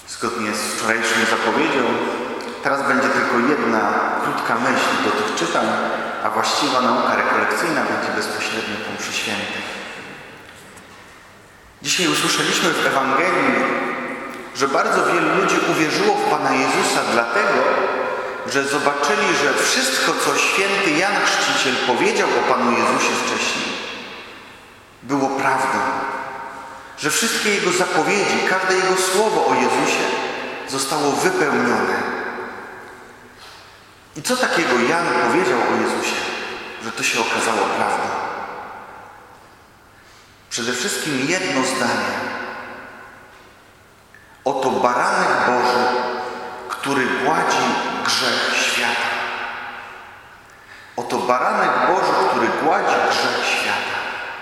Zgodnie z wczorajszą zapowiedzią, teraz będzie tylko jedna krótka myśl do tych czytań, a właściwa nauka rekolekcyjna będzie bezpośrednio po mszy świętej. Dzisiaj usłyszeliśmy w Ewangelii, że bardzo wielu ludzi uwierzyło w Pana Jezusa dlatego, że zobaczyli, że wszystko, co święty Jan Chrzciciel powiedział o Panu Jezusie wcześniej, było prawdą. Że wszystkie Jego zapowiedzi, każde Jego słowo o Jezusie zostało wypełnione. I co takiego Jan powiedział o Jezusie, że to się okazało prawdą? Przede wszystkim jedno zdanie. Oto baranek Boży, który gładzi grzech świata. Oto baranek Boży, który gładzi grzech świata.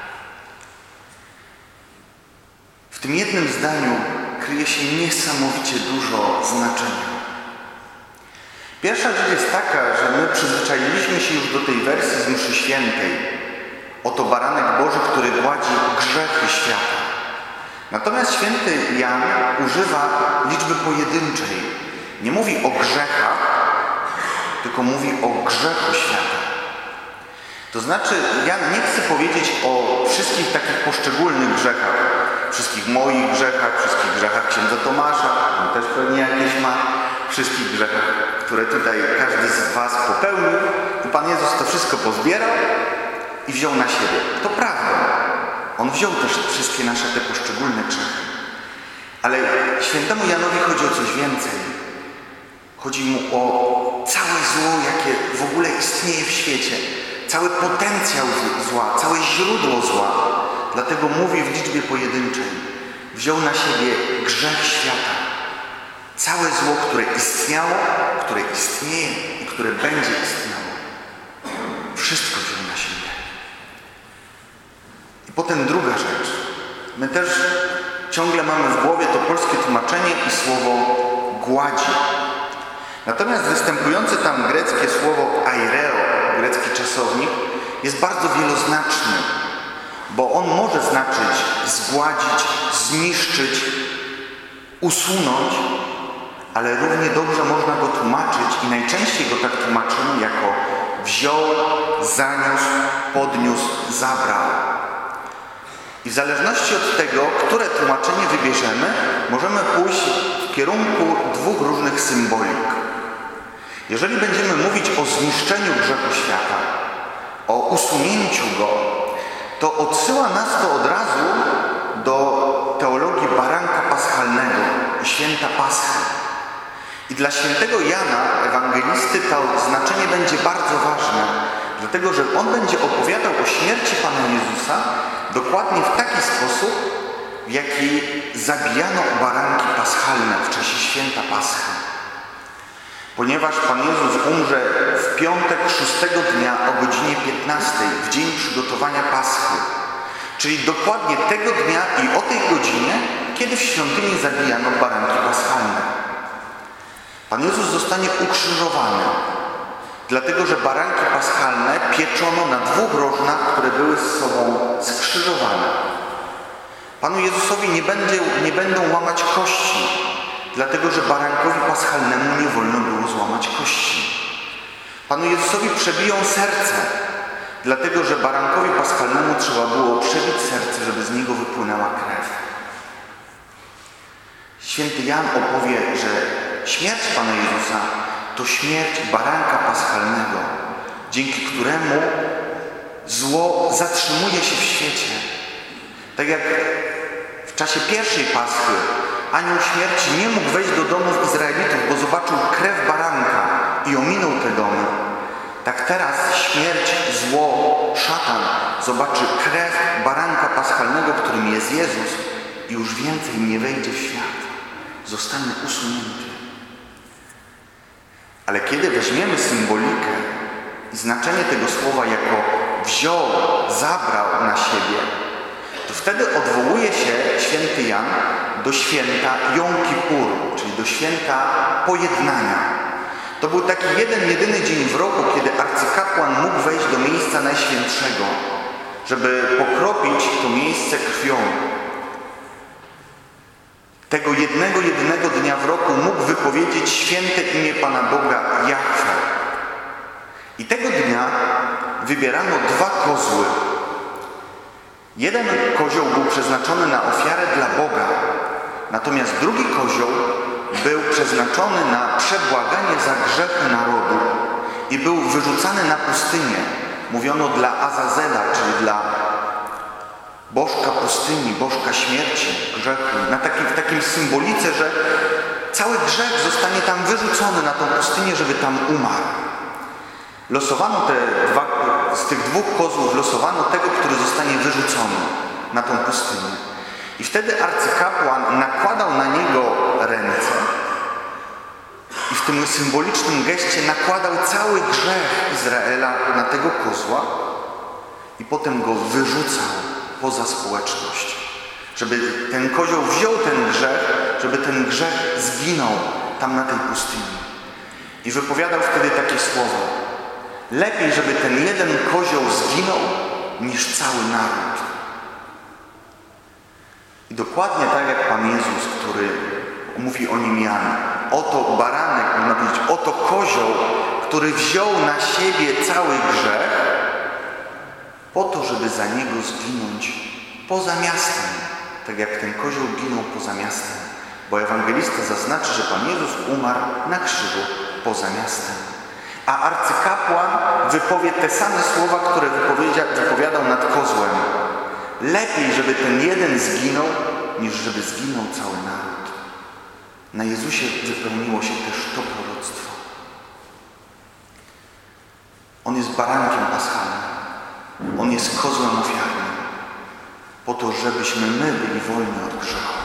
W tym jednym zdaniu kryje się niesamowicie dużo znaczenia. Pierwsza rzecz jest taka, że my przyzwyczailiśmy się już do tej wersji z mszy świętej. Oto baranek Boży, który gładzi grzechy świata. Natomiast święty Jan używa liczby pojedynczej. Nie mówi o grzechach, tylko mówi o grzechu świata. To znaczy, Jan nie chce powiedzieć o wszystkich takich poszczególnych grzechach. Wszystkich moich grzechach, wszystkich grzechach księdza Tomasza, on też pewnie jakieś ma, wszystkich grzechach, które tutaj każdy z was popełnił. I Pan Jezus to wszystko pozbierał i wziął na siebie. To prawda. On wziął też wszystkie nasze te poszczególne grzechy. Ale świętemu Janowi chodzi o coś więcej. Chodzi mu o całe zło, jakie w ogóle istnieje w świecie. Cały potencjał zła, całe źródło zła. Dlatego mówi w liczbie pojedynczej. Wziął na siebie grzech świata. Całe zło, które istniało, które istnieje i które będzie istniało. Wszystko wziął na siebie. I potem druga rzecz. My też ciągle mamy w głowie to polskie tłumaczenie i słowo gładzi. Natomiast występujące tam greckie słowo aireo, grecki czasownik, jest bardzo wieloznaczny, bo on może znaczyć zgładzić, zniszczyć, usunąć, ale równie dobrze można go tłumaczyć i najczęściej go tak tłumaczymy jako wziął, zaniósł, podniósł, zabrał. I w zależności od tego, które tłumaczenie wybierzemy, możemy pójść w kierunku dwóch różnych symbolik. Jeżeli będziemy mówić o zniszczeniu grzechu świata, o usunięciu go, to odsyła nas to od razu do teologii baranka paschalnego i święta Paschy. I dla świętego Jana, ewangelisty, to znaczenie będzie bardzo ważne, dlatego że on będzie opowiadał o śmierci Pana Jezusa dokładnie w taki sposób, w jaki zabijano baranki paschalne w czasie święta Paschy. Ponieważ Pan Jezus umrze w piątek 6 dnia o godzinie 15, w dzień przygotowania Paschy, czyli dokładnie tego dnia i o tej godzinie, kiedy w świątyni zabijano baranki paschalne. Pan Jezus zostanie ukrzyżowany, dlatego że baranki paschalne pieczono na dwóch rożnach, które były z sobą skrzyżowane. Panu Jezusowi nie będą łamać kości, dlatego że barankowi paschalnemu nie wolno było złamać kości. Panu Jezusowi przebiją serce, dlatego że barankowi paschalnemu trzeba było przebić serce, żeby z niego wypłynęła krew. Święty Jan opowie, że śmierć Pana Jezusa to śmierć baranka paschalnego, dzięki któremu zło zatrzymuje się w świecie. Tak jak w czasie pierwszej Paschy anioł śmierci nie mógł wejść do domów Izraelitów, bo zobaczył krew baranka i ominął te domy. Tak teraz śmierć, zło, szatan zobaczy krew baranka paschalnego, którym jest Jezus i już więcej nie wejdzie w świat. Zostanie usunięty. Ale kiedy weźmiemy symbolikę i znaczenie tego słowa jako wziął, zabrał na siebie, to wtedy odwołuje się święty Jan do święta Jom Kippur, czyli do święta pojednania. To był taki jedyny dzień w roku, kiedy arcykapłan mógł wejść do miejsca Najświętszego, żeby pokropić to miejsce krwią. tego jedynego dnia w roku mógł wypowiedzieć święte imię Pana Boga Jahwe. I tego dnia wybierano 2 kozły. Jeden kozioł był przeznaczony na ofiarę dla Boga, natomiast drugi kozioł był przeznaczony na przebłaganie za grzechy narodu i był wyrzucany na pustynię. Mówiono dla Azazela, czyli dla bożka pustyni, bożka śmierci, grzechu. W takim symbolice, że cały grzech zostanie tam wyrzucony na tą pustynię, żeby tam umarł. Losowano z tych 2 kozłów losowano tego, który zostanie wyrzucony na tą pustynię. I wtedy arcykapłan nakładał na niego ręce i w tym symbolicznym geście nakładał cały grzech Izraela na tego kozła i potem go wyrzucał poza społeczność. Żeby ten kozioł wziął ten grzech, żeby ten grzech zginął tam na tej pustyni. I wypowiadał wtedy takie słowa: lepiej, żeby ten jeden kozioł zginął, niż cały naród. I dokładnie tak jak Pan Jezus, który mówi o nim Jan: oto baranek, można powiedzieć, oto kozioł, który wziął na siebie cały grzech, po to, żeby za niego zginąć poza miastem. Tak jak ten kozioł ginął poza miastem. Bo ewangelista zaznaczy, że Pan Jezus umarł na krzyżu poza miastem. A arcykapłan wypowie te same słowa, które wypowiadał nad kozłem. Lepiej, żeby ten jeden zginął, niż żeby zginął cały naród. Na Jezusie wypełniło się też to proroctwo. On jest barankiem paschalnym. On jest kozłem ofiarnym. Po to, żebyśmy my byli wolni od grzechu.